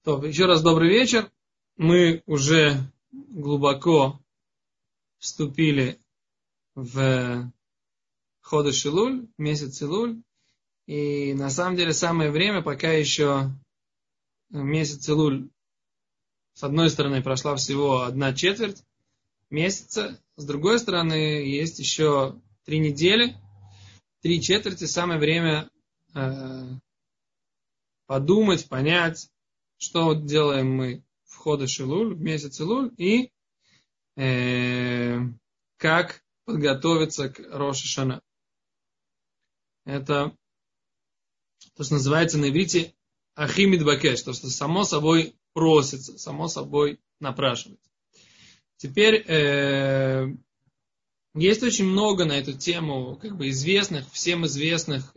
То, еще раз добрый вечер. Мы уже глубоко вступили в Ходеш Илуль, месяц Илуль. И на самом деле самое время, пока еще месяц Илуль, с одной стороны, прошла всего 1/4 месяца, с другой стороны, есть еще 3 недели, 3/4, самое время подумать, понять, что делаем мы в Ходеш Илуль, в месяц Илуль, и как подготовиться к Рош ха-Шана. Это то, что называется на иврите ахи митбакеш, то, что само собой просится, само собой напрашивается. Теперь есть очень много на эту тему известных, всем известных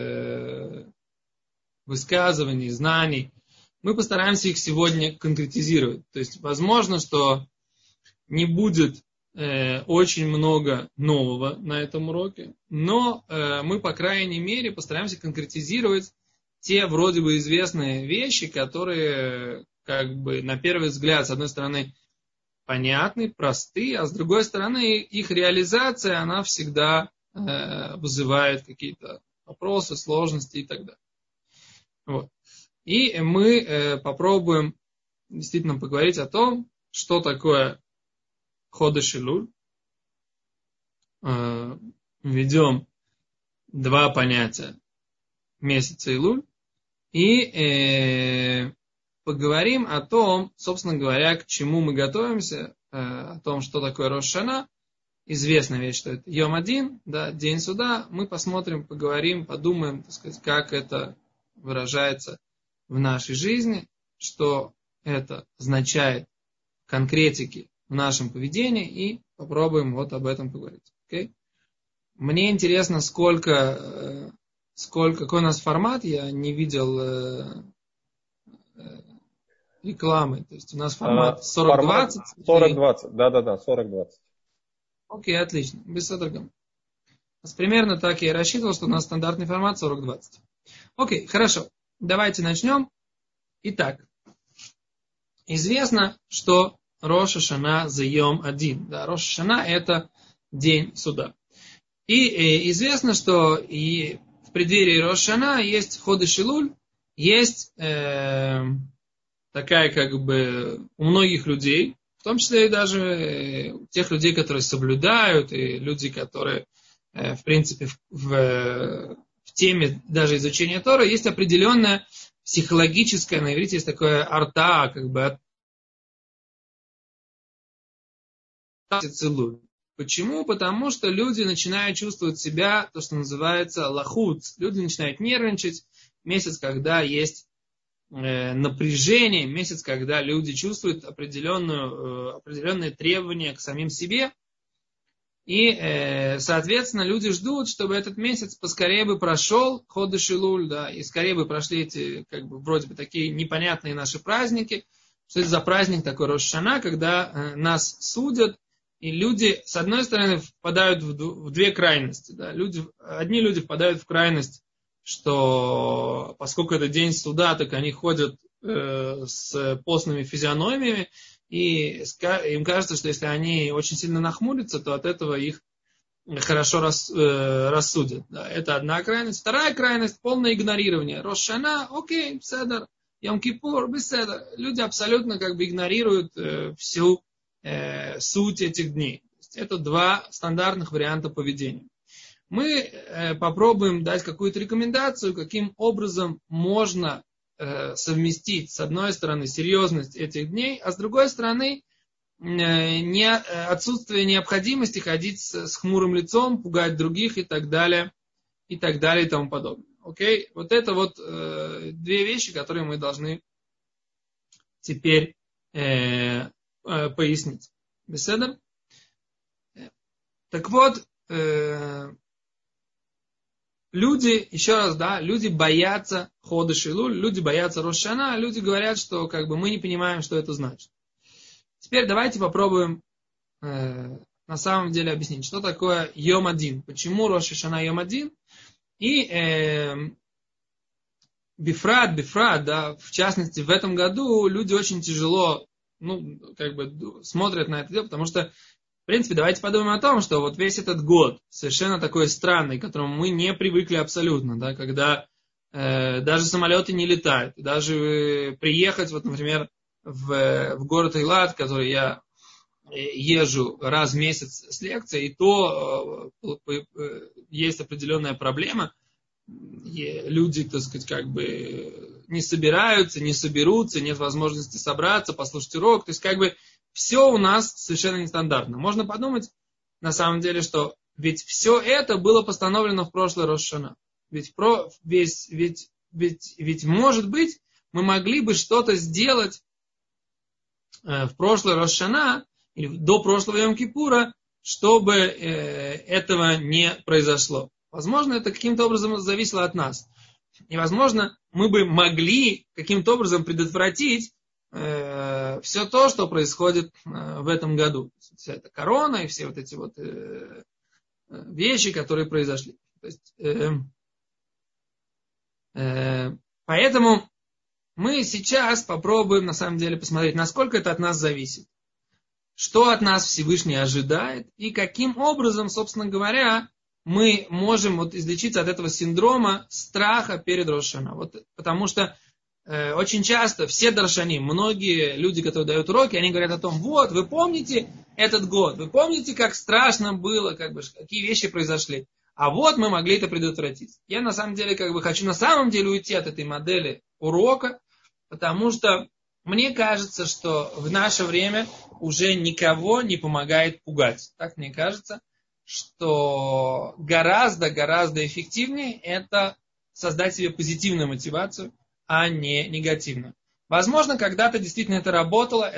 высказываний, знаний. Мы постараемся их сегодня конкретизировать. То есть, возможно, что не будет очень много нового на этом уроке, но мы, по крайней мере, постараемся конкретизировать те вроде бы известные вещи, которые, на первый взгляд, с одной стороны, понятны, просты, а с другой стороны, их реализация, она всегда вызывает какие-то вопросы, сложности и так далее. Вот. И мы попробуем действительно поговорить о том, что такое Ходеш Илуль. Введем два понятия месяца Илуль. И поговорим о том, собственно говоря, к чему мы готовимся, о том, что такое Рош ха-Шана. Известная вещь, что это Йом Один, да, день суда. Мы посмотрим, поговорим, подумаем, так сказать, как это выражается в нашей жизни, что это означает в конкретике в нашем поведении, и попробуем вот об этом поговорить. Okay? Мне интересно, какой у нас формат, я не видел рекламы. То есть у нас формат 40-20? 40-20, да, 40-20. Окей, отлично, без содрогом. Примерно так я и рассчитывал, что у нас стандартный формат 40-20. Окей, хорошо, давайте начнем. Итак, известно, что Рош ха-Шана за Йом Один. Да, Рош ха-Шана это день суда. И известно, что и в преддверии Рош ха-Шана есть Ходеш Илуль, есть такая у многих людей, в том числе и даже тех людей, которые соблюдают, и люди, которые в принципе в теме даже изучения Торы, есть определенная психологическая, на иврите есть такое арта, Почему? Потому что люди начинают чувствовать себя, то, что называется лахуц. Люди начинают нервничать. Месяц, когда есть напряжение, месяц, когда люди чувствуют определенные требования к самим себе. И, соответственно, люди ждут, чтобы этот месяц поскорее бы прошел, Ходеш Илуль, да, и скорее бы прошли эти, вроде бы такие непонятные наши праздники. Что это за праздник такой Рош ха-Шана, когда нас судят, и люди, с одной стороны, впадают в две крайности. Да. Одни люди впадают в крайность, что поскольку это день суда, так они ходят с постными физиономиями, и им кажется, что если они очень сильно нахмурятся, то от этого их хорошо рассудят. Да. Это одна крайность. Вторая крайность – полное игнорирование. Рош ха-Шана, окей, беседер. Йом-Кипур, беседер. Люди абсолютно игнорируют всю суть этих дней. Это два стандартных варианта поведения. Мы попробуем дать какую-то рекомендацию, каким образом можно совместить, с одной стороны, серьезность этих дней, а с другой стороны, отсутствие необходимости ходить с хмурым лицом, пугать других и так далее, и тому подобное. Окей? Вот это две вещи, которые мы должны теперь пояснить. Беседа? Так вот, люди, еще раз, да, люди боятся Ходеш Илуль, люди боятся Рош ха-Шана, люди говорят, что мы не понимаем, что это значит. Теперь давайте попробуем на самом деле объяснить, что такое Йом Один, почему Рош ха-Шана Йом Один. И бифрат, да, в частности, в этом году люди очень тяжело, смотрят на это дело, потому что, в принципе, давайте подумаем о том, что вот весь этот год совершенно такой странный, к которому мы не привыкли абсолютно, да, когда даже самолеты не летают, даже приехать, вот, например, в город Эйлат, который я езжу раз в месяц с лекцией, и то есть определенная проблема. Люди, так сказать, как бы не собираются, не соберутся, нет возможности собраться, послушать урок. То есть, как бы, все у нас совершенно нестандартно. Можно подумать, на самом деле, что ведь все это было постановлено в прошлый Рош ха-Шана. Ведь может быть, мы могли бы что-то сделать в прошлый Рош ха-Шана, или до прошлого Йом-Кипура, чтобы этого не произошло. Возможно, это каким-то образом зависело от нас. И, возможно, мы бы могли каким-то образом предотвратить все то, что происходит в этом году. Вся эта корона и все вот эти вот вещи, которые произошли. То есть, поэтому мы сейчас попробуем, на самом деле, посмотреть, насколько это от нас зависит. Что от нас Всевышний ожидает и каким образом, собственно говоря, мы можем вот излечиться от этого синдрома страха перед Рош ха-Шана. Вот, потому что очень часто все даршани, многие люди, которые дают уроки, они говорят о том, вот, вы помните этот год, вы помните, как страшно было, как бы, какие вещи произошли. А вот мы могли это предотвратить. Я на самом деле хочу на самом деле уйти от этой модели урока, потому что мне кажется, что в наше время уже никого не помогает пугать. Так мне кажется, что гораздо эффективнее это создать себе позитивную мотивацию, а не негативную. Возможно, когда-то действительно это работало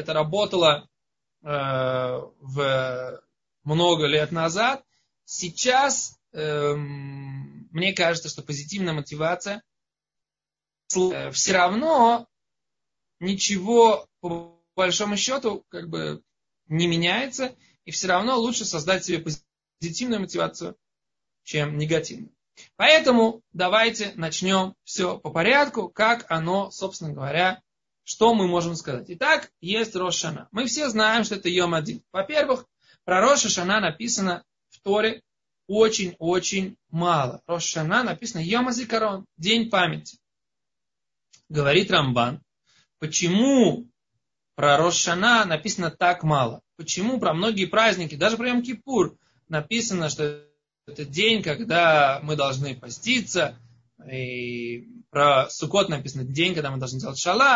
много лет назад. Сейчас мне кажется, что позитивная мотивация все равно ничего по большому счету как бы не меняется, и все равно лучше создать себе позитивную мотивацию, чем негативную. Поэтому давайте начнем все по порядку, как оно, собственно говоря, что мы можем сказать. Итак, есть Рош ха-Шана. Мы все знаем, что это Йом Адин. Во-первых, про Рош ха-Шана написано в Торе очень-очень мало. Рош ха-Шана написано Йом ха-Зикарон, день памяти. Говорит Рамбан, почему про Рош ха-Шана написано так мало? Почему про многие праздники, даже про Йом-Кипур, написано, что это день, когда мы должны поститься, и про Суккот написано день, когда мы должны делать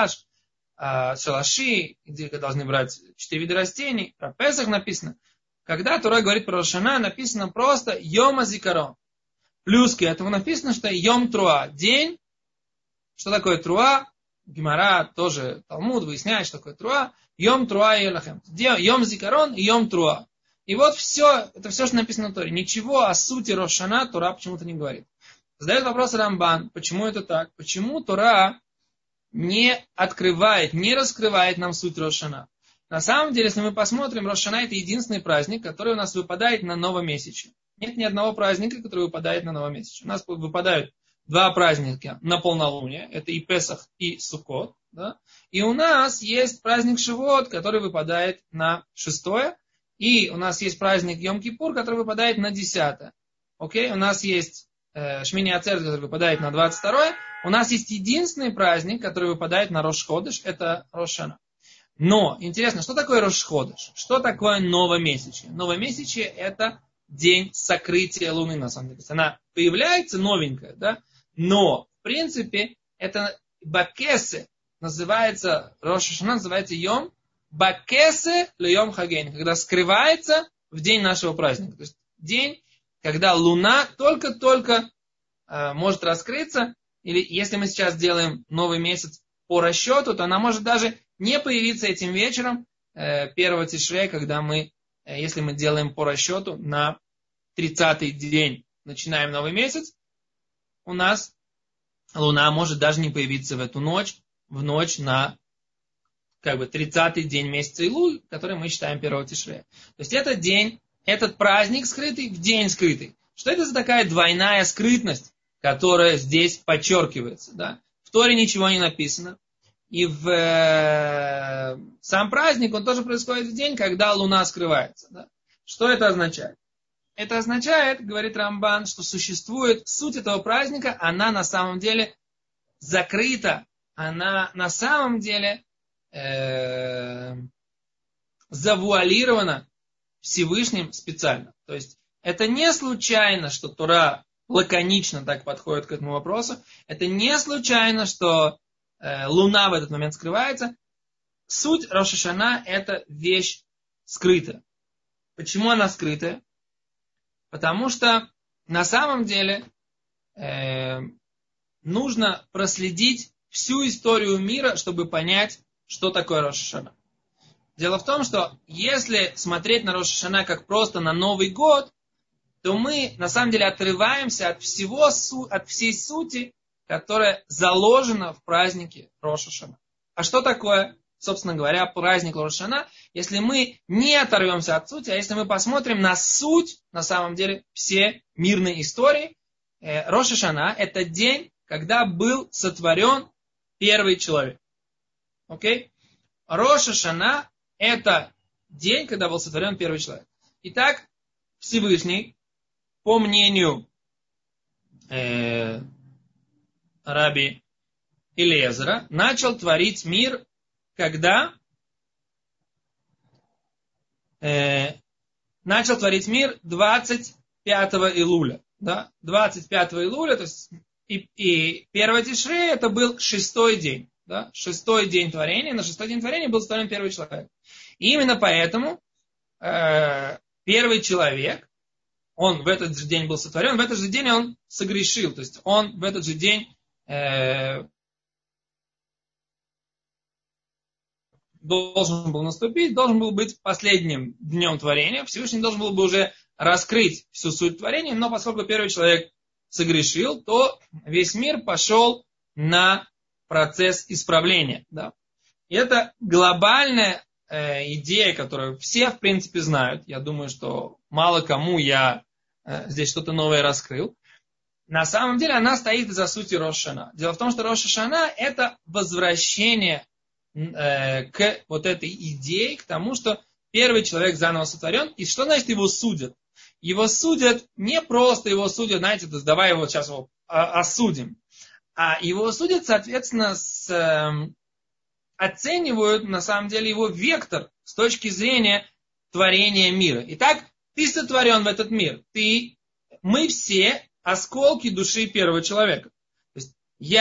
шалаши, где мы должны брать 4 вида растений. Про Песах написано. Когда Тора говорит про Рош ха-Шана, написано просто Йом ха-Зикарон. Плюс к этому написано, что Йом Труа, день. Что такое Труа? Гемара, тоже Талмуд выясняет, что такое Труа. Йом Труа и Элахем. Йом Зикарон и Йом Труа. И вот все, это все, что написано в Торе. Ничего о сути Рош ха-Шана Тора почему-то не говорит. Задает вопрос Рамбан, почему это так? Почему Тора не открывает, не раскрывает нам суть Рош ха-Шана? На самом деле, если мы посмотрим, Рош ха-Шана это единственный праздник, который у нас выпадает на новомесячье. Нет ни одного праздника, который выпадает на новомесячье. У нас выпадают 2 праздника на полнолуние. Это и Песах, и Суккот. Да? И у нас есть праздник Шивот, который выпадает на 6-е. И у нас есть праздник Йом-Кипур, который выпадает на 10-е. Окей? У нас есть Шмини Ацерет, который выпадает на 22-е. У нас есть единственный праздник, который выпадает на Рош ха-Ходеш, это Рош ха-Шана. Но, интересно, что такое Рош ха-Ходеш? Что такое новомесячье? Новомесячье это день сокрытия Луны, на самом деле. Она появляется новенькая, да? Но, в принципе, это Бакесе, называется, Рош ха-Шана называется Йом Бакесе ле Йом Хагейн, когда скрывается в день нашего праздника. То есть день, когда Луна только-только может раскрыться, или если мы сейчас делаем новый месяц по расчету, то она может даже не появиться этим вечером 1 Тишрея, когда если мы делаем по расчету на 30-й день, начинаем новый месяц, у нас Луна может даже не появиться в эту ночь, в ночь на 30-й день месяца Илуль, который мы считаем 1 Тишрея. То есть этот день, этот праздник скрытый в день скрытый. Что это за такая двойная скрытность, которая здесь подчеркивается? Да? В Торе ничего не написано. И в сам праздник, он тоже происходит в день, когда луна скрывается. Да? Что это означает? Это означает, говорит Рамбан, что существует суть этого праздника, она на самом деле закрыта, она на самом деле завуалирована Всевышним специально. То есть это не случайно, что Тора лаконично так подходит к этому вопросу. Это не случайно, что луна в этот момент скрывается. Суть Рош ха-Шана – это вещь скрытая. Почему она скрытая? Потому что на самом деле нужно проследить всю историю мира, чтобы понять, что такое Рош ха-Шана. Дело в том, что если смотреть на Рош ха-Шана как просто на Новый год, то мы на самом деле отрываемся от всей сути, которая заложена в празднике Рош ха-Шана. А что такое, собственно говоря, праздник Рош ха-Шана, если мы не оторвемся от сути, а если мы посмотрим на суть, на самом деле, все мирной истории? Рош ха-Шана – это день, когда был сотворен первый человек. Окей? Рош ха-Шана – это день, когда был сотворен первый человек. Итак, Всевышний, по мнению Раби Элиэзера, начал творить мир, когда начал творить мир 25 Илуля. Да? 25 Илуля, то есть и 1 Тишрей, это был 6-й день. Да? 6-й день творения. На 6-й день творения был сотворен первый человек. И именно поэтому первый человек, он в этот же день был сотворен, в этот же день он согрешил. То есть он в этот же день должен был наступить, должен был быть последним днем творения. Всевышний должен был бы уже раскрыть всю суть творения, но поскольку первый человек согрешил, то весь мир пошел на процесс исправления. Да? И это глобальная идея, которую все, в принципе, знают. Я думаю, что мало кому я здесь что-то новое раскрыл. На самом деле она стоит за сути Рош ха-Шана. Дело в том, что Рош ха-Шана – это возвращение к вот этой идее, к тому, что первый человек заново сотворен. И что значит его судят? Его судят не просто его судят, знаете, давай его сейчас осудим. А его судят, соответственно, оценивают на самом деле его вектор с точки зрения творения мира. Итак, ты сотворен в этот мир. Мы все осколки души первого человека. То есть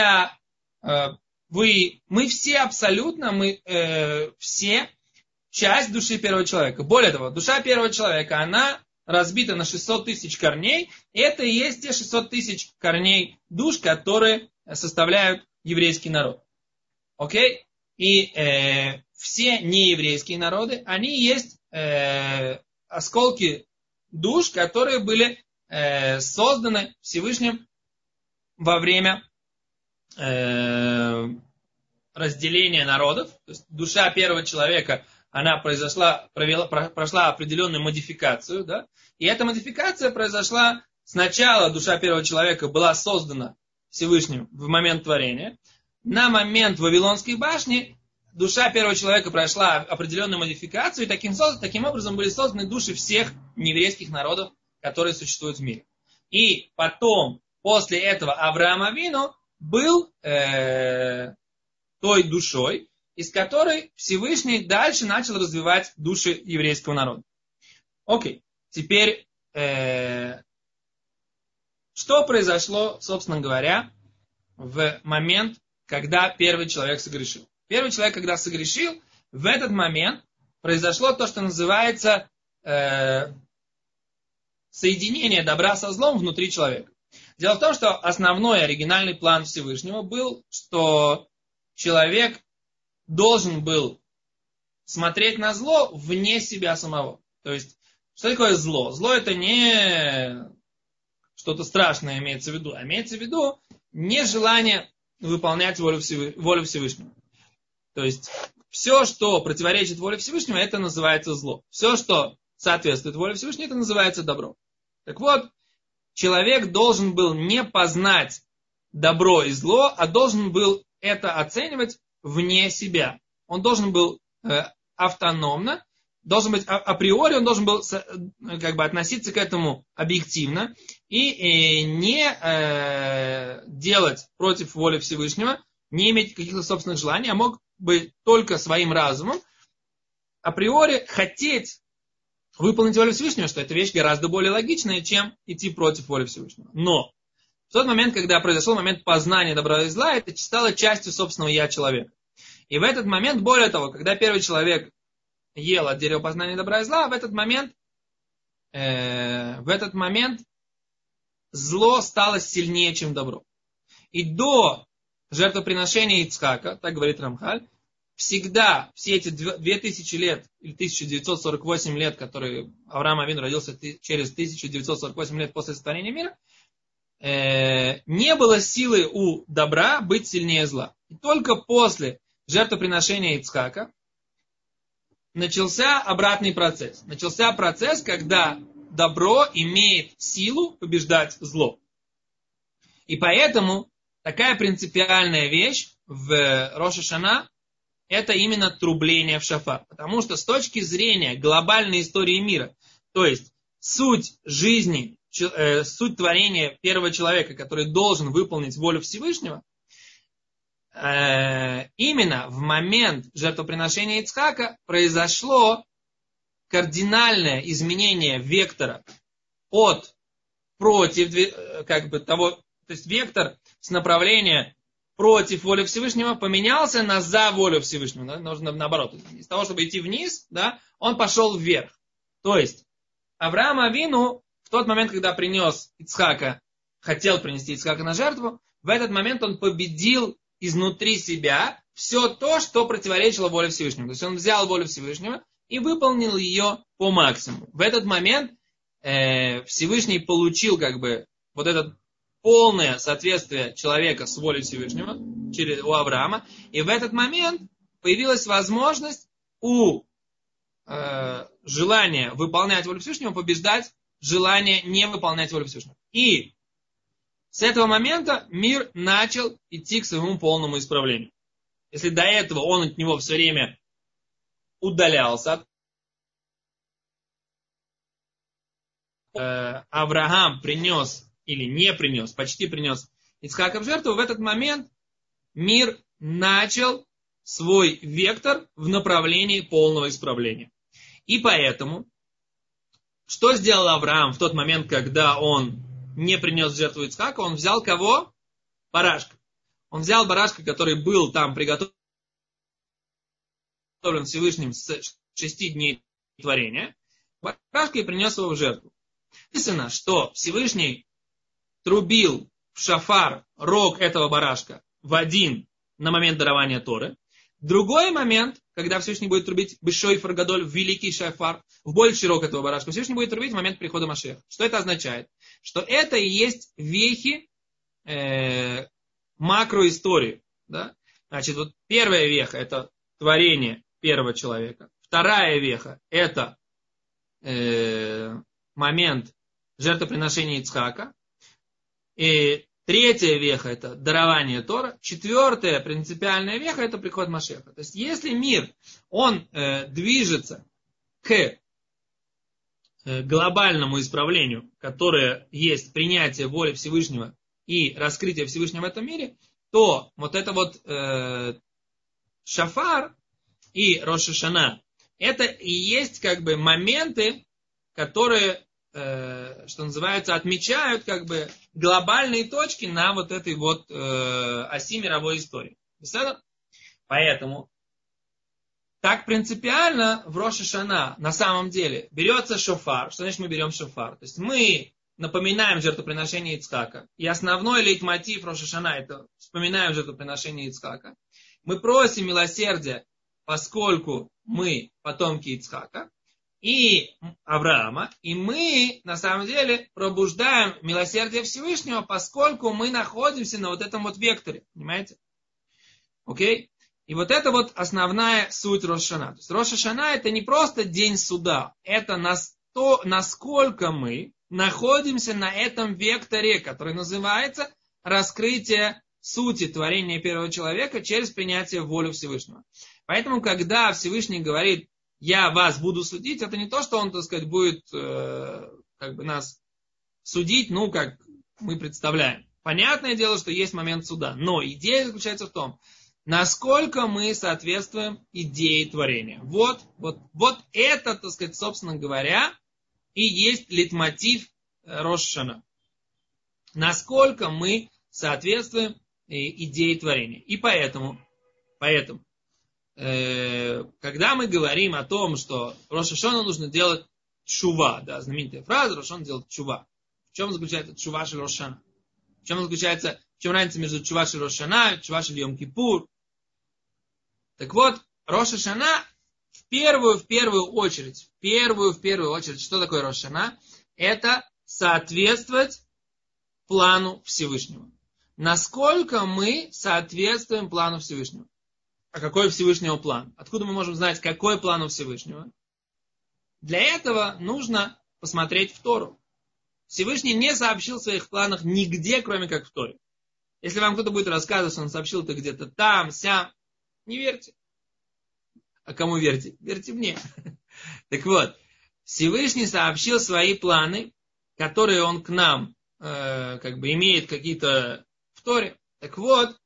мы все абсолютно, все часть души первого человека. Более того, душа первого человека, она разбита на 600 тысяч корней. И это и есть те 600 тысяч корней душ, которые составляют еврейский народ. Окей? И все нееврейские народы, они есть осколки душ, которые были созданы Всевышним во время разделения народов. То есть душа первого человека, она прошла определенную модификацию. Да? И эта модификация произошла сначала, душа первого человека была создана Всевышним в момент творения. На момент Вавилонской башни душа первого человека прошла определенную модификацию, и таким образом были созданы души всех нееврейских народов, которые существуют в мире. И потом, после этого, Авраам Авину был той душой, из которой Всевышний дальше начал развивать души еврейского народа. Окей, теперь, что произошло, собственно говоря, в момент, когда первый человек согрешил? Первый человек, когда согрешил, в этот момент произошло то, что называется соединение добра со злом внутри человека. Дело в том, что основной оригинальный план Всевышнего был, что человек должен был смотреть на зло вне себя самого. То есть, что такое зло? Зло это не что-то страшное имеется в виду, а имеется в виду нежелание выполнять волю Всевышнего. То есть, все, что противоречит воле Всевышнего, это называется зло. Все, что соответствует воле Всевышнего, это называется добро. Так вот, человек должен был не познать добро и зло, а должен был это оценивать вне себя. Он должен был автономно, должен быть априори, он должен был как бы относиться к этому объективно и не делать против воли Всевышнего, не иметь каких-то собственных желаний, а мог бы только своим разумом априори хотеть выполнить волю Всевышнего, что эта вещь гораздо более логичная, чем идти против воли Всевышнего. Но в тот момент, когда произошел момент познания добра и зла, это стало частью собственного я человека. И в этот момент, более того, когда первый человек ел от дерева познания добра и зла, в этот момент зло стало сильнее, чем добро. И до жертвоприношения Ицхака, так говорит Рамхаль, всегда все эти 2000 лет или 1948 лет, которые Авраам Авину родился через 1948 лет после сотворения мира, не было силы у добра быть сильнее зла. И только после жертвоприношения Ицхака начался обратный процесс. Начался процесс, когда добро имеет силу побеждать зло. И поэтому такая принципиальная вещь в Рош ха-Шана — это именно трубление в шафар. Потому что с точки зрения глобальной истории мира, то есть суть жизни, суть творения первого человека, который должен выполнить волю Всевышнего, именно в момент жертвоприношения Ицхака произошло кардинальное изменение вектора против того, то есть вектор с направления против воли Всевышнего поменялся на за волю Всевышнего. Да? Нужно наоборот. Из того, чтобы идти вниз, да, он пошел вверх. То есть Авраам Авину в тот момент, когда принес Ицхака, хотел принести Ицхака на жертву, в этот момент он победил изнутри себя все то, что противоречило воле Всевышнего. То есть он взял волю Всевышнего и выполнил ее по максимуму. В этот момент Всевышний получил вот это полное соответствие человека с волей Всевышнего у Авраама. И в этот момент появилась возможность у желания выполнять волю Всевышнего побеждать желание не выполнять волю Всевышнего. И с этого момента мир начал идти к своему полному исправлению. Если до этого он от него все время удалялся, Авраам принес или не принес, почти принес Ицхака в жертву, в этот момент мир начал свой вектор в направлении полного исправления. И поэтому, что сделал Авраам в тот момент, когда он не принес жертву Ицхака? Он взял кого? Барашка. Он взял барашка, который был там приготовлен Всевышним с 6 дней творения, барашка, и принес его в жертву. Написано, что Всевышний трубил в шафар рог этого барашка в один на момент дарования Торы. Другой момент, когда Всевышний будет трубить бешойфар гадоль в великий шафар, в больший рог этого барашка, Всевышний будет трубить в момент прихода Машеха. Что это означает? Что это и есть вехи макроистории. Да? Значит, вот первая веха — это творение первого человека. Вторая веха — это момент жертвоприношения Ицхака. И третья веха — это дарование Тора. Четвертая принципиальная веха — это приход Машеха. То есть, если мир, он движется к глобальному исправлению, которое есть принятие воли Всевышнего и раскрытие Всевышнего в этом мире, то вот это вот шафар и Рош ха-Шана — это и есть моменты, которые, что называется, отмечают глобальные точки на вот этой вот оси мировой истории. Поэтому так принципиально в Рош ха-Шана на самом деле берется шофар. Что значит мы берем шофар? То есть мы напоминаем жертвоприношение Ицхака. И основной лейтмотив Рош ха-Шана — это вспоминаем жертвоприношение Ицхака. Мы просим милосердия, поскольку мы потомки Ицхака и Авраама, и мы на самом деле пробуждаем милосердие Всевышнего, поскольку мы находимся на вот этом вот векторе. Понимаете? Окей? И вот это вот основная суть Рош ха-Шана. То есть Рош ха-Шана — это не просто день суда, это насколько мы находимся на этом векторе, который называется раскрытие сути творения первого человека через принятие воли Всевышнего. Поэтому, когда Всевышний говорит, я вас буду судить, это не то, что он, так сказать, будет нас судить, как мы представляем. Понятное дело, что есть момент суда. Но идея заключается в том, насколько мы соответствуем идее творения. Вот это, так сказать, собственно говоря, и есть лейтмотив Рош ха-Шана. Насколько мы соответствуем идее творения. И поэтому, когда мы говорим о том, что Рош ха-Шана нужно делать тшува, да, знаменитая фраза, Рош ха-Шана делает тшува. В чем заключается тшува шель Рош ха-Шана? В чем разница между тшува шель Рош ха-Шана и тшува шель Йом-Кипур? Так вот, Рош ха-Шана в первую очередь, что такое Рош ха-Шана? Это соответствовать плану Всевышнего. Насколько мы соответствуем плану Всевышнего? А какой Всевышнего план? Откуда мы можем знать, какой план у Всевышнего? Для этого нужно посмотреть в Тору. Всевышний не сообщил в своих планах нигде, кроме как в Торе. Если вам кто-то будет рассказывать, что он сообщил это где-то там, сям, не верьте. А кому верьте? Верьте мне. Так вот, Всевышний сообщил свои планы, которые он к нам имеет какие-то в Торе. Так вот,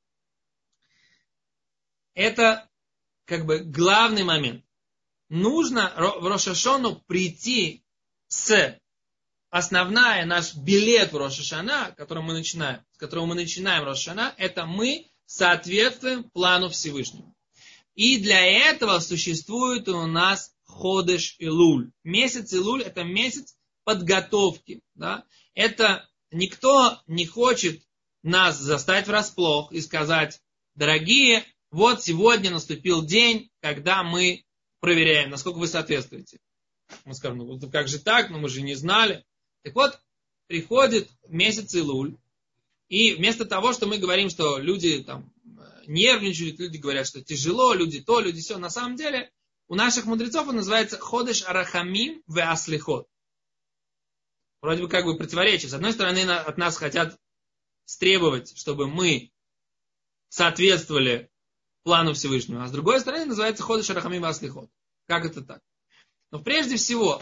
это главный момент. Нужно в Рош ха-Шану прийти с основная наш билет в Рош ха-Шана, с которого мы начинаем Рош ха-Шана, это мы соответствуем плану Всевышнего. И для этого существует у нас Ходеш Илуль. Месяц Илуль — это месяц подготовки. Да? Это никто не хочет нас застать врасплох и сказать, дорогие, вот сегодня наступил день, когда мы проверяем, насколько вы соответствуете. Мы скажем, как же так, мы же не знали. Так вот, приходит месяц Илуль, и вместо того, что мы говорим, что люди нервничают, люди говорят, что тяжело, люди то, люди все, на самом деле у наших мудрецов он называется Ходеш Арахамим ве Аслихот. Вроде бы противоречие. С одной стороны, от нас хотят стребовать, чтобы мы соответствовали плану Всевышнего, а с другой стороны называется Ходеш Арахамим ве Аслихот. Как это так? Но прежде всего,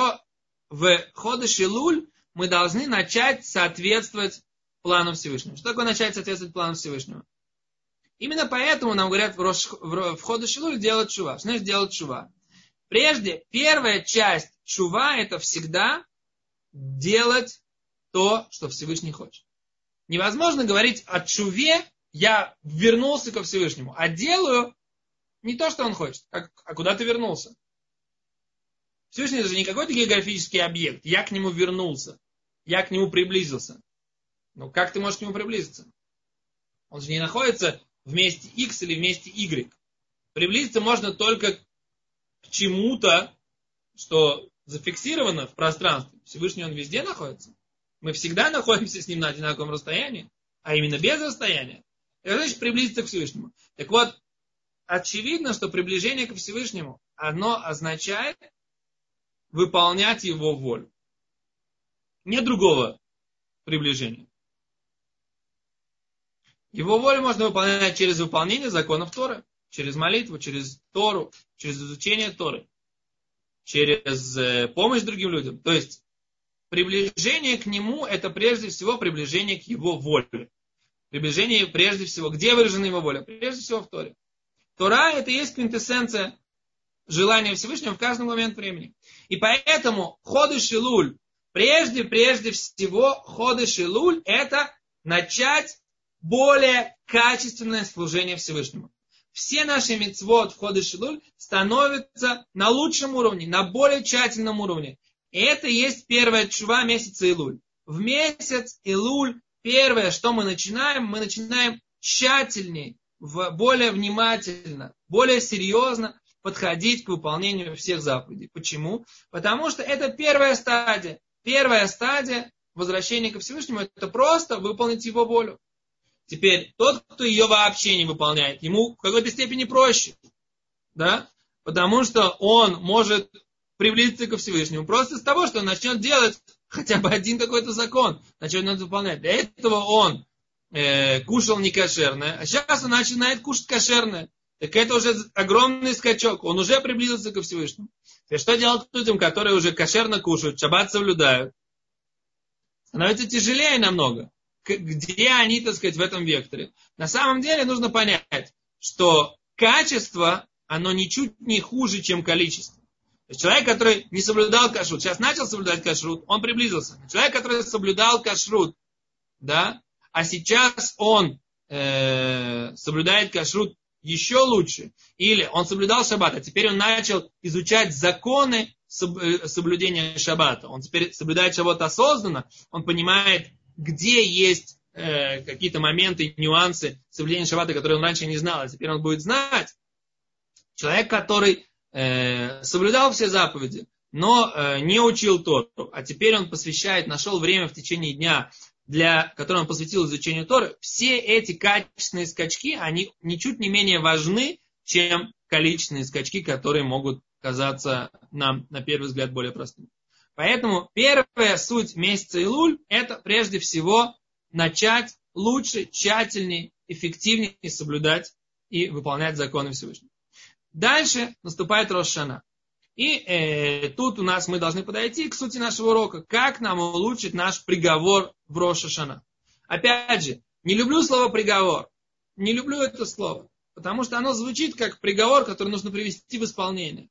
в Ходеш Илуль мы должны начать соответствовать плану Всевышнего. Что такое начать соответствовать плану Всевышнего? Именно поэтому нам говорят в Ходеш Илуль делать тшува. Что значит делать тшува? Прежде, первая часть тшува — это всегда делать то, что Всевышний хочет. Невозможно говорить о тшуве, я вернулся ко Всевышнему, а делаю не то, что он хочет. А куда ты вернулся? Всевышний — это же не какой-то географический объект. Я к нему вернулся. Я к нему приблизился. Но как ты можешь к нему приблизиться? Он же не находится в месте X или в месте Y. Приблизиться можно только к чему-то, что зафиксировано в пространстве. Всевышний он везде находится. Мы всегда находимся с ним на одинаковом расстоянии, а именно без расстояния. Это значит приблизиться к Всевышнему. Так вот, очевидно, что приближение к Всевышнему, оно означает выполнять его волю. Нет другого приближения. Его волю можно выполнять через выполнение законов Торы, через молитву, через Тору, через изучение Торы, через помощь другим людям. То есть приближение к нему — это прежде всего приближение к его воле. Приближение прежде всего, где выражена его воля? Прежде всего в Торе. Тора — это и есть квинтэссенция желания Всевышнего в каждый момент времени. И поэтому Ходеш Илуль, прежде всего Ходеш Илуль — это начать более качественное служение Всевышнему. Все наши мицвот в Ходеш Илуль становятся на лучшем уровне, на более тщательном уровне. И это и есть первая тшува месяца Илуль. В месяц Илуль первое, что мы начинаем тщательнее, более внимательно, более серьезно подходить к выполнению всех заповедей. Почему? Потому что это первая стадия. Первая стадия возвращения ко Всевышнему — это просто выполнить его волю. Теперь, тот, кто ее вообще не выполняет, ему в какой-то степени проще. Да? Потому что он может приблизиться ко Всевышнему просто с того, что он начнет делать хотя бы один какой-то закон, начнет выполнять. Для этого он кушал некошерное, а сейчас он начинает кушать кошерное. Так это уже огромный скачок. Он уже приблизился ко Всевышнему. И что делать людям, которые уже кошерно кушают, шаббат соблюдают? Становится тяжелее намного. Где они, так сказать, в этом векторе? На самом деле нужно понять, что качество, оно ничуть не хуже, чем количество. То есть человек, который не соблюдал кашрут, сейчас начал соблюдать кашрут, он приблизился. Человек, который соблюдал кашрут, да, а сейчас он соблюдает кашрут еще лучше, или он соблюдал шаббат, а теперь он начал изучать законы соблюдения шаббата. Он теперь соблюдает шаббат осознанно, он понимает, где есть какие-то моменты, нюансы соблюдения шаббата, которые он раньше не знал, а теперь он будет знать. Человек, который соблюдал все заповеди, но не учил Тору, а теперь он посвящает, нашел время в течение дня, которое он посвятил изучению Торы, все эти качественные скачки, они ничуть не менее важны, чем количественные скачки, которые могут казаться нам, на первый взгляд, более простыми. Поэтому первая суть месяца Илуль – это прежде всего начать лучше, тщательнее, эффективнее соблюдать и выполнять законы Всевышнего. Дальше наступает Рош ха-Шана. И тут у нас мы должны подойти к сути нашего урока. Как нам улучшить наш приговор в Рош ха-Шана. Опять же, не люблю слово приговор. Не люблю это слово. Потому что оно звучит как приговор, который нужно привести в исполнение.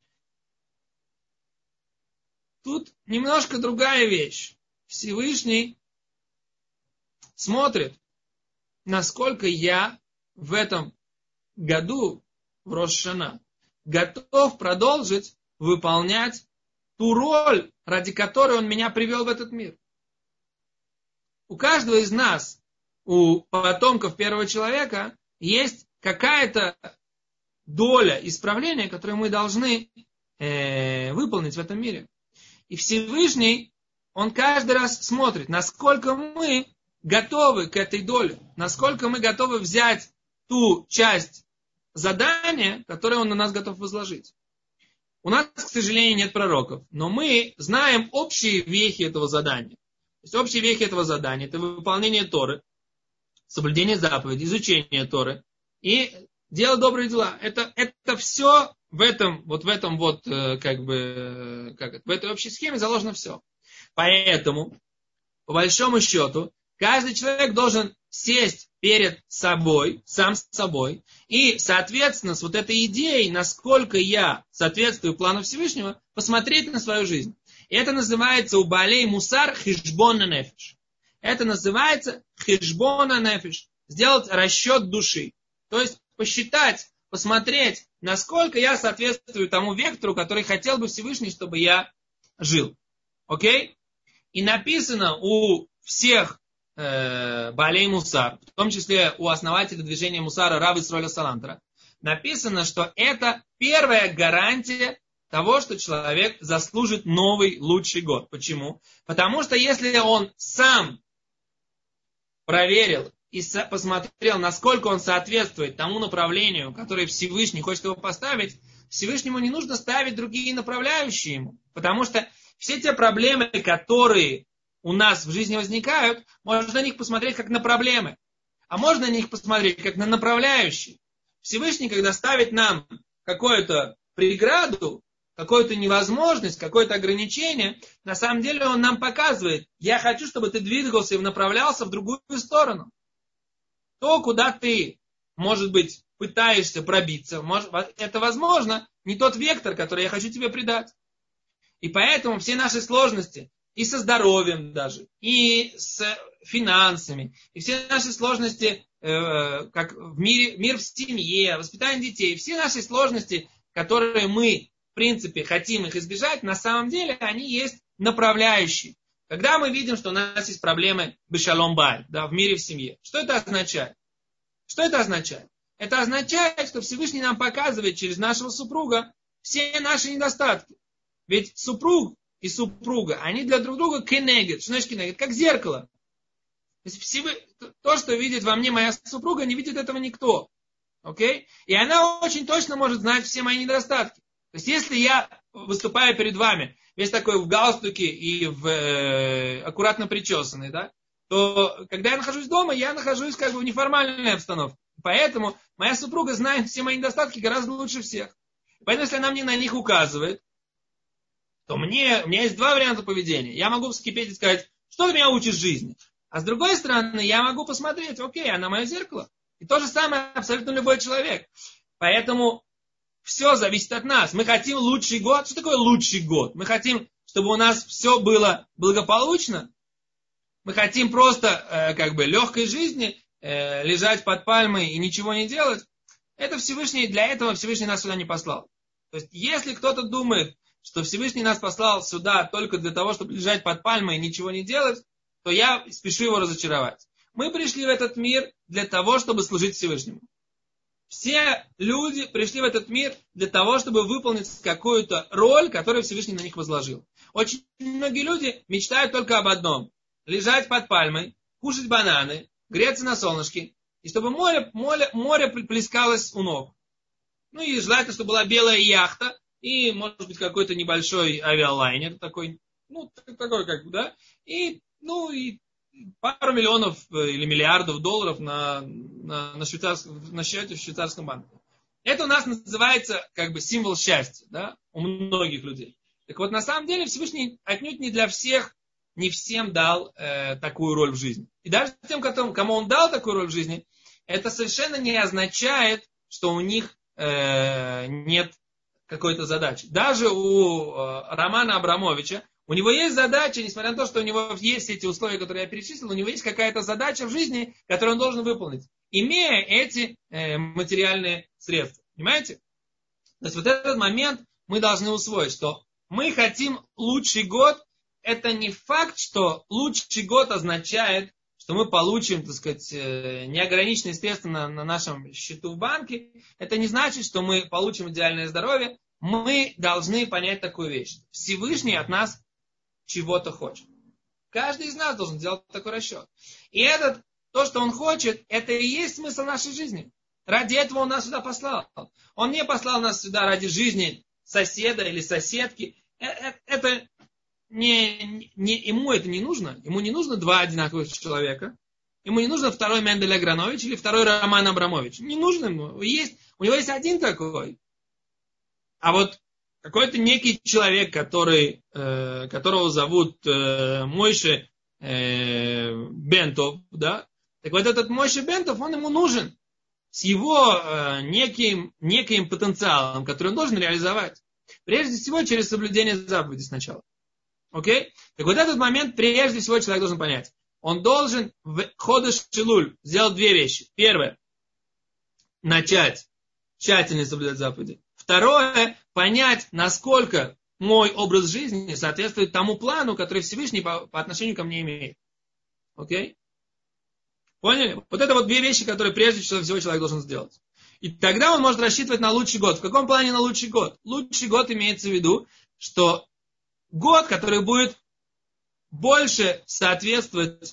Тут немножко другая вещь. Всевышний смотрит, насколько я в этом году, в Рош ха-Шана, готов продолжить выполнять ту роль, ради которой он меня привел в этот мир. У каждого из нас, у потомков первого человека, есть какая-то доля исправления, которую мы должны выполнить в этом мире. И Всевышний, он каждый раз смотрит, насколько мы готовы к этой доле, насколько мы готовы взять ту часть задания, которое он на нас готов возложить. У нас, к сожалению, нет пророков, но мы знаем общие вехи этого задания. То есть общие вехи этого задания – это выполнение Торы, соблюдение заповедей, изучение Торы и дело добрые дела. Это все в этой общей схеме заложено все. Поэтому, по большому счету, каждый человек должен сесть перед собой, сам с собой, и, соответственно, с вот этой идеей, насколько я соответствую плану Всевышнего, посмотреть на свою жизнь. И это называется у Баалей Мусар хишбон нефеш. Это называется хишбон нефеш. Сделать расчет души. То есть посчитать, посмотреть, насколько я соответствую тому вектору, который хотел бы Всевышний, чтобы я жил. Окей? И написано у всех Баалей Мусар, в том числе у основателя движения Мусара Рав Исроэля Салантера, написано, что это первая гарантия того, что человек заслужит новый, лучший год. Почему? Потому что если он сам проверил и посмотрел, насколько он соответствует тому направлению, которое Всевышний хочет его поставить, Всевышнему не нужно ставить другие направляющие ему. Потому что все те проблемы, которые у нас в жизни возникают, можно на них посмотреть как на проблемы. А можно на них посмотреть как на направляющие. Всевышний, когда ставит нам какую-то преграду, какую-то невозможность, какое-то ограничение, на самом деле он нам показывает, я хочу, чтобы ты двигался и направлялся в другую сторону. То, куда ты, может быть, пытаешься пробиться, это, возможно, не тот вектор, который я хочу тебе придать. И поэтому все наши сложности, и со здоровьем даже, и с финансами, и все наши сложности, как в мире, мир в семье, воспитание детей, все наши сложности, которые мы, в принципе, хотим их избежать, на самом деле они есть направляющие. Когда мы видим, что у нас есть проблемы бешалом бай, да, в мире в семье, что это означает? Что это означает? Это означает, что Всевышний нам показывает через нашего супруга все наши недостатки. Ведь супруг и супруга, они для друг друга кенегет. Что значит кенегет? Как зеркало. То есть то, что видит во мне моя супруга, не видит этого никто. Окей? И она очень точно может знать все мои недостатки. То есть если я выступаю перед вами, весь такой в галстуке и аккуратно причесанный, да, то когда я нахожусь дома, я нахожусь как бы в неформальной обстановке. Поэтому моя супруга знает все мои недостатки гораздо лучше всех. Поэтому, если она мне на них указывает, то у меня есть два варианта поведения. Я могу вскипеть и сказать, что ты меня учишь жизни. А с другой стороны, я могу посмотреть, окей, она мое зеркало. И то же самое абсолютно любой человек. Поэтому все зависит от нас. Мы хотим лучший год. Что такое лучший год? Мы хотим, чтобы у нас все было благополучно. Мы хотим просто легкой жизни, лежать под пальмой и ничего не делать. Это Всевышний, для этого Всевышний нас сюда не послал. То есть, если кто-то думает, что Всевышний нас послал сюда только для того, чтобы лежать под пальмой и ничего не делать, то я спешу его разочаровать. Мы пришли в этот мир для того, чтобы служить Всевышнему. Все люди пришли в этот мир для того, чтобы выполнить какую-то роль, которую Всевышний на них возложил. Очень многие люди мечтают только об одном. Лежать под пальмой, кушать бананы, греться на солнышке, и чтобы море плескалось у ног. Ну и желательно, чтобы была белая яхта, и, может быть, какой-то небольшой авиалайнер такой, да, и пару миллионов или миллиардов долларов на счете в швейцарском банке. Это у нас называется символ счастья, да, у многих людей. Так вот, на самом деле, Всевышний отнюдь не для всех, не всем дал такую роль в жизни. И даже тем, кому он дал такую роль в жизни, это совершенно не означает, что у них нет какой-то задачи. Даже у Романа Абрамовича, у него есть задача, несмотря на то, что у него есть эти условия, которые я перечислил, у него есть какая-то задача в жизни, которую он должен выполнить, имея эти материальные средства. Понимаете? То есть вот этот момент мы должны усвоить, что мы хотим лучший год. Это не факт, что лучший год означает, что мы получим, так сказать, неограниченные средства на нашем счету в банке. Это не значит, что мы получим идеальное здоровье. Мы должны понять такую вещь. Всевышний от нас чего-то хочет. Каждый из нас должен делать такой расчет. И то, что он хочет, это и есть смысл нашей жизни. Ради этого он нас сюда послал. Он не послал нас сюда ради жизни соседа или соседки. Это ему это не нужно. Ему не нужно два одинаковых человека. Ему не нужно второй Мендель Агранович или второй Роман Абрамович. Не нужно ему. У него есть один такой. А вот какой-то некий человек, которого зовут Мойше Бентов, да? Так вот этот Мойше Бентов, он ему нужен. С его неким потенциалом, который он должен реализовать. Прежде всего, через соблюдение заповедей сначала. Окей? Так вот этот момент, прежде всего, человек должен понять. Он должен в Ходеш Элуль сделать две вещи. Первое. Начать тщательно соблюдать заповеди. Второе. Понять, насколько мой образ жизни соответствует тому плану, который Всевышний по отношению ко мне имеет. Окей? Поняли? Вот это вот две вещи, которые прежде всего человек должен сделать. И тогда он может рассчитывать на лучший год. В каком плане на лучший год? Лучший год имеется в виду, что год, который будет больше соответствовать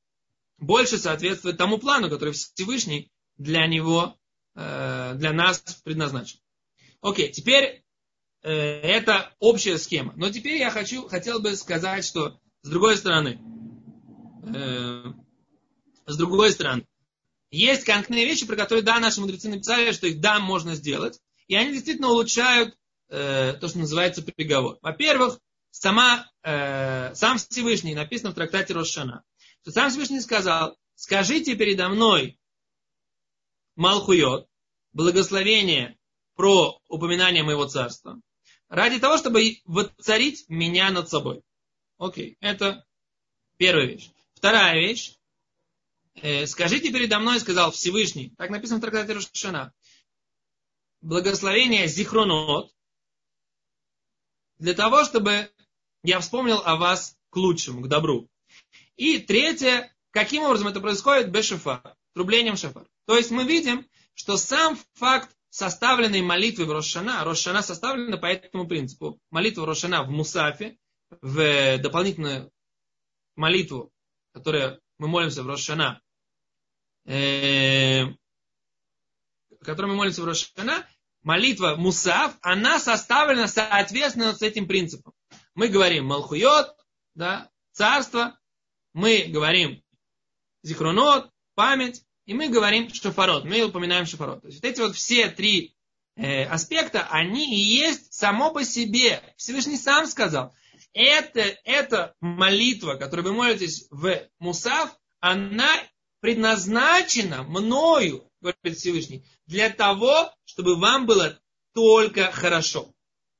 тому плану, который Всевышний для нас предназначен. Окей, теперь это общая схема. Но теперь я хотел бы сказать, что с другой стороны, есть конкретные вещи, про которые, да, наши мудрецы написали, что их, да, можно сделать. И они действительно улучшают то, что называется приговор. Во-первых, сам Всевышний, написано в трактате Рош ха-Шана, что сам Всевышний сказал: скажите передо мной Малхуйот, благословение про упоминание моего царства, ради того, чтобы воцарить меня над собой. Окей, это первая вещь. Вторая вещь. Скажите передо мной, сказал Всевышний, так написано в трактате Рош ха-Шана, благословение зихронот, для того, чтобы я вспомнил о вас к лучшему, к добру. И третье, каким образом это происходит? Бешофар, трублением шофар. То есть мы видим, что сам факт составленной молитвы в Рош ха-Шана, Рош ха-Шана составлена по этому принципу. Молитва в Рош ха-Шана в Мусафе, в дополнительную молитву, которую мы молимся в Рош ха-Шана, молитва Мусаф, она составлена соответственно с этим принципом. Мы говорим Малхуйот, да, царство, мы говорим зихронот, память, и мы говорим шофарот, мы упоминаем шофарот. То есть вот эти вот все три аспекта, они и есть само по себе. Всевышний сам сказал, эта молитва, которую вы молитесь в Мусав, она предназначена мною, говорит Всевышний, для того, чтобы вам было только хорошо.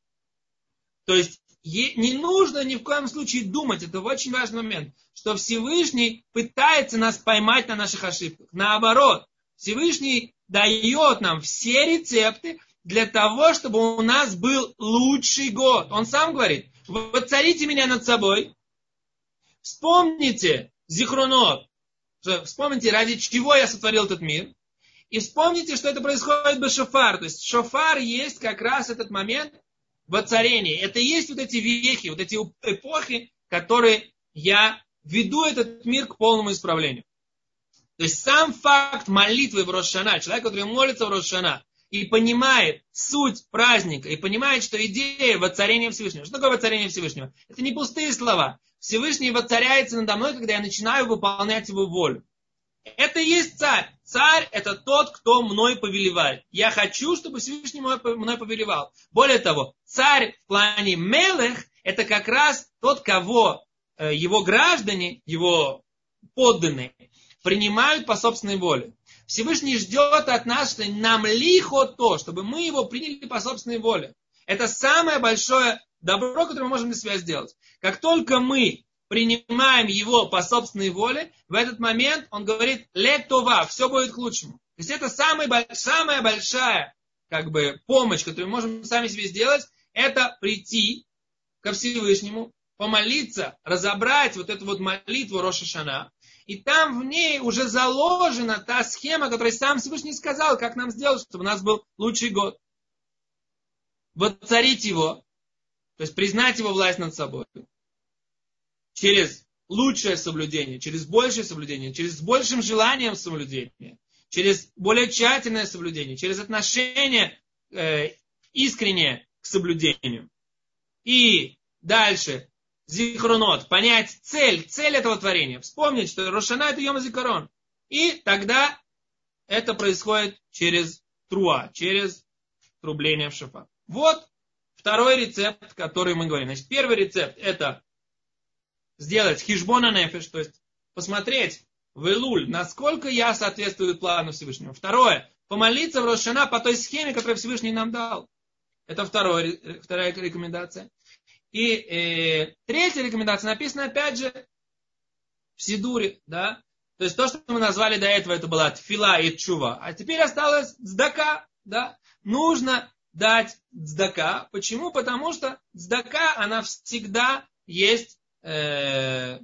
То есть не нужно ни в коем случае думать, это очень важный момент, что Всевышний пытается нас поймать на наших ошибках. Наоборот, Всевышний дает нам все рецепты для того, чтобы у нас был лучший год. Он сам говорит, воцарите меня над собой, вспомните зихронот, вспомните, ради чего я сотворил этот мир, и вспомните, что это происходит без шофар. То есть шофар есть как раз этот момент воцарения. Это и есть вот эти вехи, вот эти эпохи, которые я веду этот мир к полному исправлению. То есть сам факт молитвы в Рош ха-Шана, человек, который молится в Рош ха-Шана, и понимает суть праздника, и понимает, что идея воцарения Всевышнего. Что такое воцарение Всевышнего? Это не пустые слова. Всевышний воцаряется надо мной, когда я начинаю выполнять его волю. Это и есть царь. Царь – это тот, кто мной повелевает. Я хочу, чтобы Всевышний мной повелевал. Более того, царь в плане мелех – это как раз тот, кого его граждане, его подданные, принимают по собственной воле. Всевышний ждет от нас, что нам лихо то, чтобы мы его приняли по собственной воле. Это самое большое добро, которое мы можем для себя сделать. Как только мы принимаем его по собственной воле, в этот момент он говорит «летова», все будет к лучшему. То есть это самая большая помощь, которую мы можем сами себе сделать, это прийти ко Всевышнему, помолиться, разобрать вот эту вот молитву Рош ха-Шана, и там в ней уже заложена та схема, которую сам Всевышний сказал, как нам сделать, чтобы у нас был лучший год. Воцарить его, то есть признать его власть над собой, через лучшее соблюдение, через большее соблюдение, через большим желанием соблюдения, через более тщательное соблюдение, через отношение искреннее к соблюдению. И дальше зихронот, понять цель этого творения. Вспомнить, что Рош ха-Шана это Йом Зикарон. И тогда это происходит через труа, через трубление в шофар. Вот второй рецепт, который мы говорим. Значит, первый рецепт это сделать хишбона нефеш, то есть посмотреть в Элуль, насколько я соответствую плану Всевышнего. Второе, помолиться в Рош ха-Шана по той схеме, которую Всевышний нам дал. Это вторая рекомендация. И третья рекомендация написана опять же в Сидуре, да. То есть то, что мы назвали до этого, это была тфила и тшува. А теперь осталось цдака, да. Нужно дать цдака. Почему? Потому что цдака, она всегда есть то,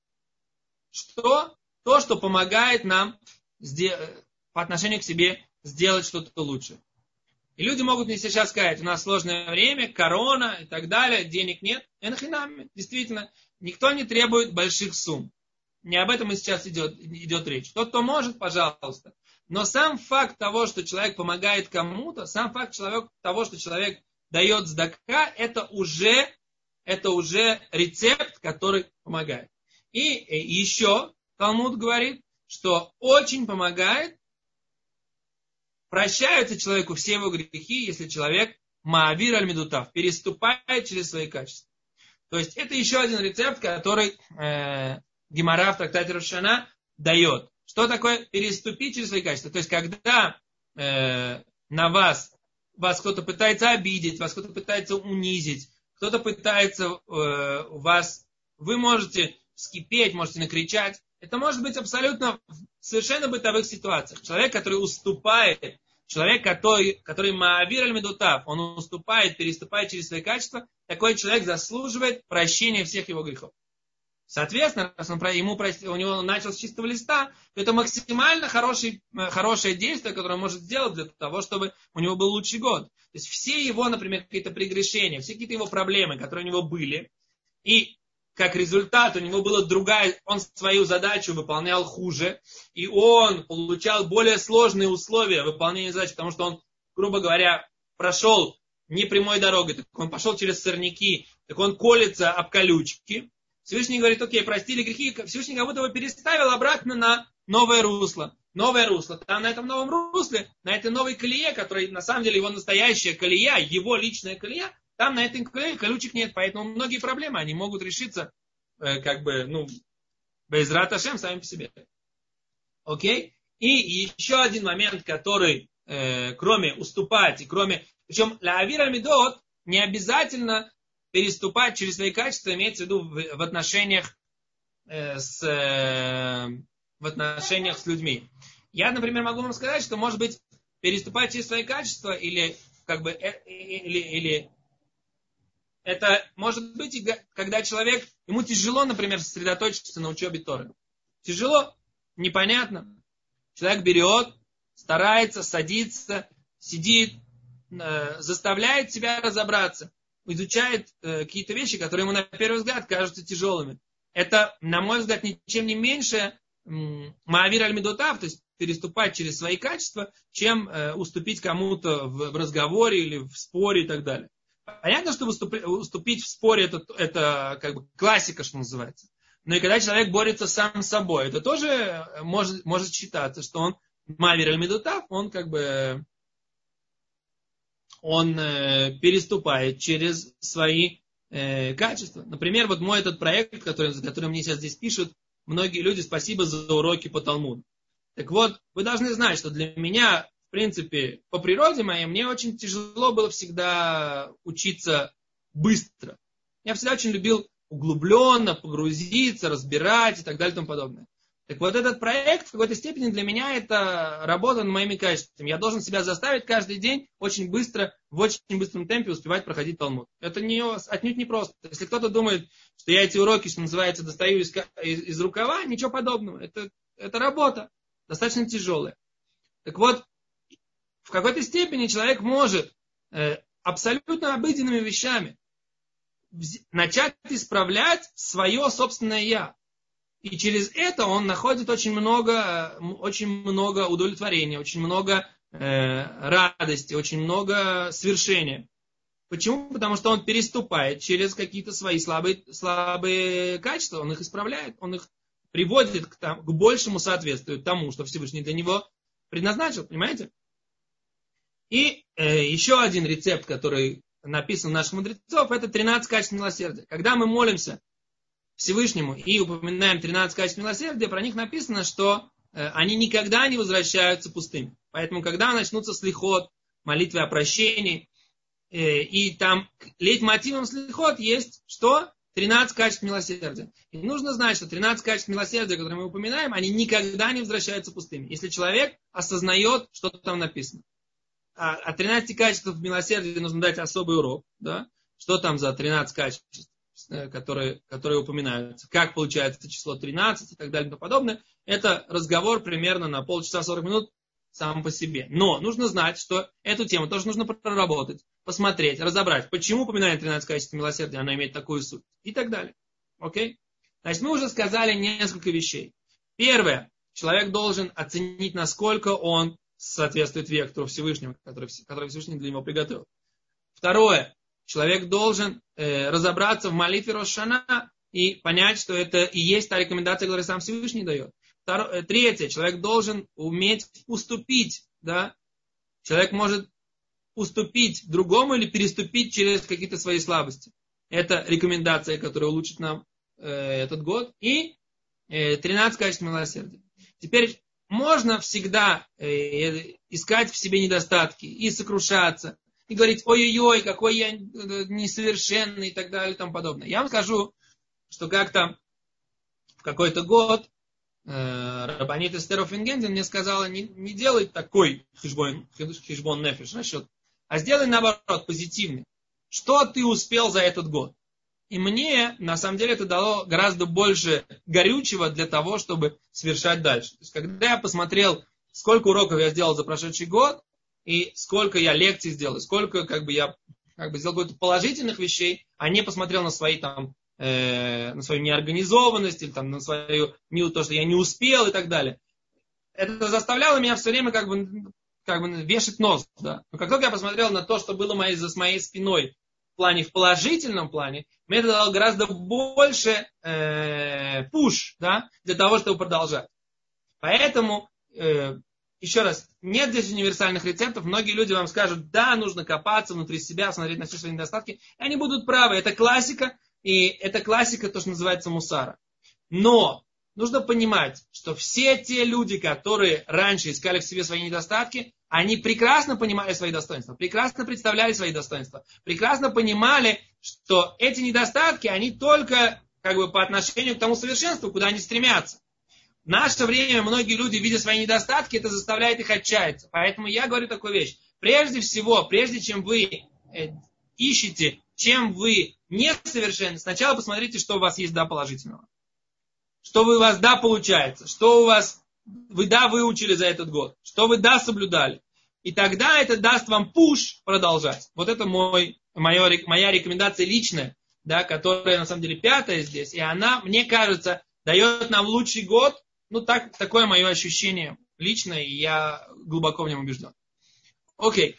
что помогает нам по отношению к себе сделать что-то лучше. И люди могут мне сейчас сказать, у нас сложное время, корона и так далее, денег нет. Действительно, никто не требует больших сумм. Не об этом и сейчас идет речь. Тот, кто может, пожалуйста. Но сам факт того, что человек помогает кому-то, сам факт того, что человек дает цдака, это уже рецепт, который помогает. И еще Талмуд говорит, что очень помогает, прощаются человеку все его грехи, если человек маавир аль-медутав, переступает через свои качества. То есть это еще один рецепт, который Гемара в трактате Рош ха-Шана дает. Что такое переступить через свои качества? То есть когда на вас кто-то пытается обидеть, вас кто-то пытается унизить, кто-то пытается вас, вы можете вскипеть, можете накричать. Это может быть абсолютно в совершенно бытовых ситуациях. Человек, который уступает, человек, который маавир аль-медутав, он уступает, переступает через свои качества, такой человек заслуживает прощения всех его грехов. Соответственно, раз у него начал с чистого листа, то это максимально хорошее действие, которое он может сделать для того, чтобы у него был лучший год. То есть все его, например, какие-то прегрешения, все какие-то его проблемы, которые у него были, и как результат у него была он свою задачу выполнял хуже, и он получал более сложные условия выполнения задачи, потому что он, грубо говоря, прошел не прямой дорогой, так он пошел через сорняки, так он колется об колючки. Всевышний говорит, окей, простили грехи, Всевышний как будто бы переставил обратно на новое русло. Новое русло. Там на этом новом русле, на этой новой колее, которая на самом деле его настоящая колея, его личная колея, там на этой колее колючек нет. Поэтому многие проблемы, они могут решиться Бе'эзрат Ашем сами по себе. Окей? И еще один момент, который, кроме уступать, и кроме... Причем лаавир аль-мидот не обязательно переступать через свои качества, имеется в виду в отношениях с людьми. Я, например, могу вам сказать, что, может быть, переступать через свои качества или это может быть, когда человек, ему тяжело, например, сосредоточиться на учебе Торы. Тяжело, непонятно. Человек берет, старается, садится, сидит, заставляет себя разобраться, изучает какие-то вещи, которые ему на первый взгляд кажутся тяжелыми. Это, на мой взгляд, ничем не меньше маавир аль-мидотав, то есть переступать через свои качества, чем уступить кому-то в разговоре или в споре и так далее. Понятно, что уступить в споре это как бы классика, что называется. Но и когда человек борется сам с собой, это тоже может считаться, что он маавир аль-мидотав, он как бы переступает через свои качества. Например, вот мой этот проект, за который мне сейчас здесь пишут многие люди, спасибо за уроки по Талмуду. Так вот, вы должны знать, что для меня, в принципе, по природе моей, мне очень тяжело было всегда учиться быстро. Я всегда очень любил углубленно погрузиться, разбирать и так далее и тому подобное. Так вот, этот проект в какой-то степени для меня это работа над моими качествами. Я должен себя заставить каждый день очень быстро, в очень быстром темпе успевать проходить Талмуд. Это отнюдь не просто. Если кто-то думает, что я эти уроки, что называется, достаю из рукава, ничего подобного. Это работа, достаточно тяжелая. Так вот, в какой-то степени человек может абсолютно обыденными вещами начать исправлять свое собственное «я». И через это он находит очень много удовлетворения, очень много радости, очень много свершения. Почему? Потому что он переступает через какие-то свои слабые качества, он их исправляет, он их приводит к большему соответствию тому, что Всевышний для него предназначил, понимаете? И еще один рецепт, который написан у наших мудрецов, это 13 качеств милосердия. Когда мы молимся Всевышнему и упоминаем 13 качеств милосердия, про них написано, что они никогда не возвращаются пустыми. Поэтому, когда начнутся слихот, молитвы о прощении, и там лейтмотивом слихот есть что? 13 качеств милосердия. И нужно знать, что 13 качеств милосердия, которые мы упоминаем, они никогда не возвращаются пустыми. Если человек осознает, что там написано. О 13 качествах милосердия нужно дать особый урок. Да? Что там за 13 качеств, которые упоминаются, как получается число 13 и так далее и тому подобное. Это разговор примерно на полчаса 40 минут сам по себе. Но нужно знать, что эту тему тоже нужно проработать, посмотреть, разобрать, почему упоминание 13 качеств милосердия, оно имеет такую суть и так далее. Окей? Значит, мы уже сказали несколько вещей. Первое. Человек должен оценить, насколько он соответствует вектору Всевышнего, который Всевышний для него приготовил. Второе. Человек должен разобраться в молитве Рош ха-Шана и понять, что это и есть та рекомендация, которую сам Всевышний дает. Третье. Человек должен уметь уступить. Да? Человек может уступить другому или переступить через какие-то свои слабости. Это рекомендация, которая улучшит нам этот год. И 13 качеств милосердия. Теперь можно всегда искать в себе недостатки и сокрушаться. И говорить, ой-ой-ой, какой я несовершенный и так далее и тому подобное. Я вам скажу, что как-то в какой-то год Рабанит Эстер Офенгензен мне сказала, не делай такой хешбон нефеш расчет, а сделай наоборот, позитивный. Что ты успел за этот год? И мне, на самом деле, это дало гораздо больше горючего для того, чтобы совершать дальше. То есть, когда я посмотрел, сколько уроков я сделал за прошедший год, и сколько я лекций сделал, сколько я сделал каких-то положительных вещей, а не посмотрел на свои на свою неорганизованность, или на свою, то, что я не успел и так далее. Это заставляло меня все время вешать нос. Да? Но как только я посмотрел на то, что было за моей спиной плане, в положительном плане, мне это дало гораздо больше пуш, да, для того, чтобы продолжать. Поэтому, еще раз, нет здесь универсальных рецептов. Многие люди вам скажут, да, нужно копаться внутри себя, смотреть на все свои недостатки. И они будут правы. Это классика, и это классика, то, что называется мусара. Но нужно понимать, что все те люди, которые раньше искали в себе свои недостатки, они прекрасно понимали свои достоинства, прекрасно представляли свои достоинства, прекрасно понимали, что эти недостатки, они только как бы по отношению к тому совершенству, куда они стремятся. В наше время многие люди, видя свои недостатки, это заставляет их отчаяться. Поэтому я говорю такую вещь. Прежде всего, прежде чем вы ищете, чем вы несовершенны, сначала посмотрите, что у вас есть положительного. Что у вас получается, что у вас вы выучили за этот год, что вы соблюдали. И тогда это даст вам пуш продолжать. Вот это моя рекомендация личная, да, которая на самом деле 5-я здесь. И она, мне кажется, дает нам лучший год. Ну, такое мое ощущение личное, и я глубоко в нем убежден. Окей.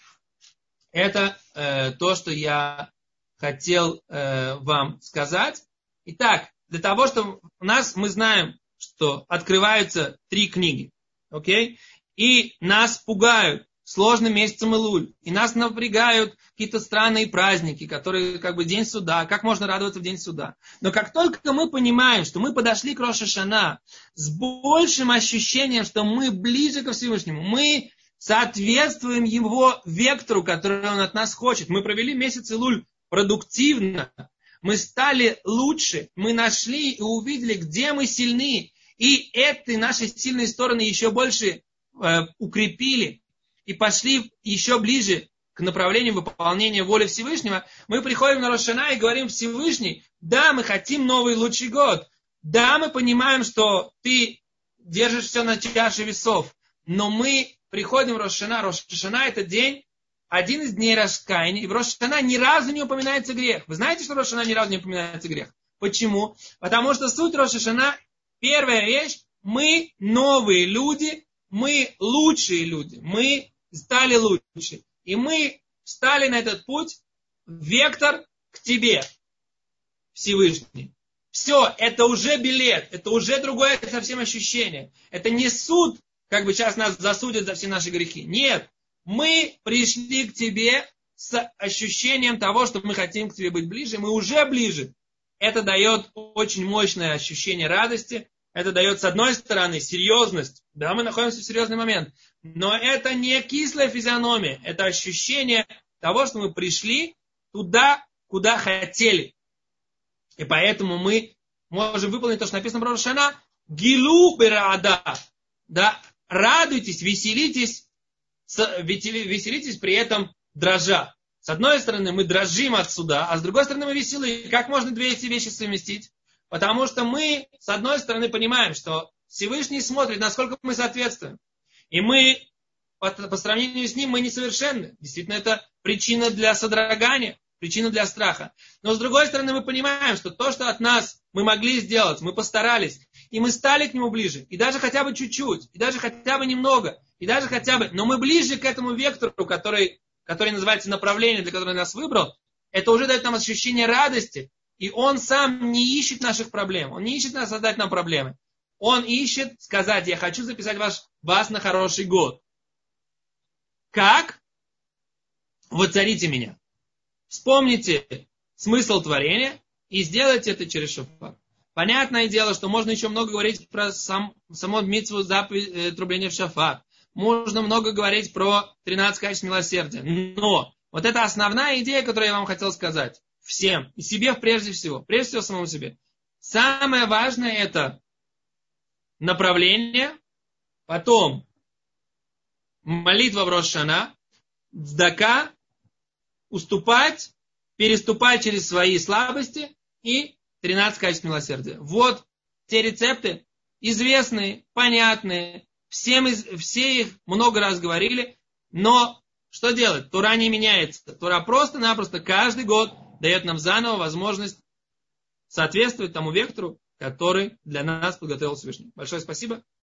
Это то, что я хотел вам сказать. Итак, для того, чтобы мы знаем, что открываются 3 книги. Окей? И нас пугают сложным месяцем Илуль. И нас напрягают какие-то странные праздники, которые как бы День суда. Как можно радоваться в День суда? Но как только мы понимаем, что мы подошли к Рош ха-Шана с большим ощущением, что мы ближе ко Всевышнему, мы соответствуем его вектору, который он от нас хочет. Мы провели месяц Илуль продуктивно. Мы стали лучше. Мы нашли и увидели, где мы сильны. И эти наши сильные стороны еще больше укрепили. И пошли еще ближе к направлению выполнения воли Всевышнего. Мы приходим на Рош ха-Шана и говорим: Всевышний, да, мы хотим новый лучший год. Да, мы понимаем, что ты держишь все на чаше весов. Но мы приходим в Рош ха-Шана. Рош ха-Шана — это день, один из дней раскаяния. И в Рош ха-Шана ни разу не упоминается грех. Вы знаете, что в Рош ха-Шана ни разу не упоминается грех? Почему? Потому что суть Рош ха-Шана, первая вещь, мы новые люди, мы лучшие люди, мы стали лучше. И мы встали на этот путь, вектор к тебе, Всевышний. Все, это уже билет, это уже другое совсем ощущение. Это не суд, как бы сейчас нас засудят за все наши грехи. Нет, мы пришли к тебе с ощущением того, что мы хотим к тебе быть ближе, мы уже ближе. Это дает очень мощное ощущение радости. Это дает, с одной стороны, серьезность. Да, мы находимся в серьезный момент. Но это не кислая физиономия. Это ощущение того, что мы пришли туда, куда хотели. И поэтому мы можем выполнить то, что написано про Рош ха-Шана. Гилу бераада. Да, радуйтесь, веселитесь при этом дрожа. С одной стороны, мы дрожим от суда, а с другой стороны, мы веселы. Как можно две эти вещи совместить? Потому что мы, с одной стороны, понимаем, что Всевышний смотрит, насколько мы соответствуем. И мы, по сравнению с ним, мы несовершенны. Действительно, это причина для содрогания, причина для страха. Но с другой стороны, мы понимаем, что то, что от нас мы могли сделать, мы постарались, и мы стали к нему ближе. И даже хотя бы чуть-чуть, и даже хотя бы немного, и даже хотя бы... Но мы ближе к этому вектору, который называется направление, для которого нас выбрал. Это уже дает нам ощущение радости. И он сам не ищет наших проблем. Он не ищет нас создать нам проблемы. Он ищет сказать: я хочу записать вас на хороший год. Как? Воцарите меня. Вспомните смысл творения и сделайте это через шофар. Понятное дело, что можно еще много говорить про само мицву заповедь трубления в шофар. Можно много говорить про 13 качеств милосердия. Но вот это основная идея, которую я вам хотел сказать. Всем. И себе прежде всего. Прежде всего самому себе. Самое важное — это направление, потом молитва в Рош ха-Шана, цдака, уступать, переступать через свои слабости и 13 качеств милосердия. Вот те рецепты, известные, понятные, все их много раз говорили, но что делать? Тора не меняется. Тора просто-напросто каждый год дает нам заново возможность соответствовать тому вектору, который для нас подготовил Всевышний. Большое спасибо.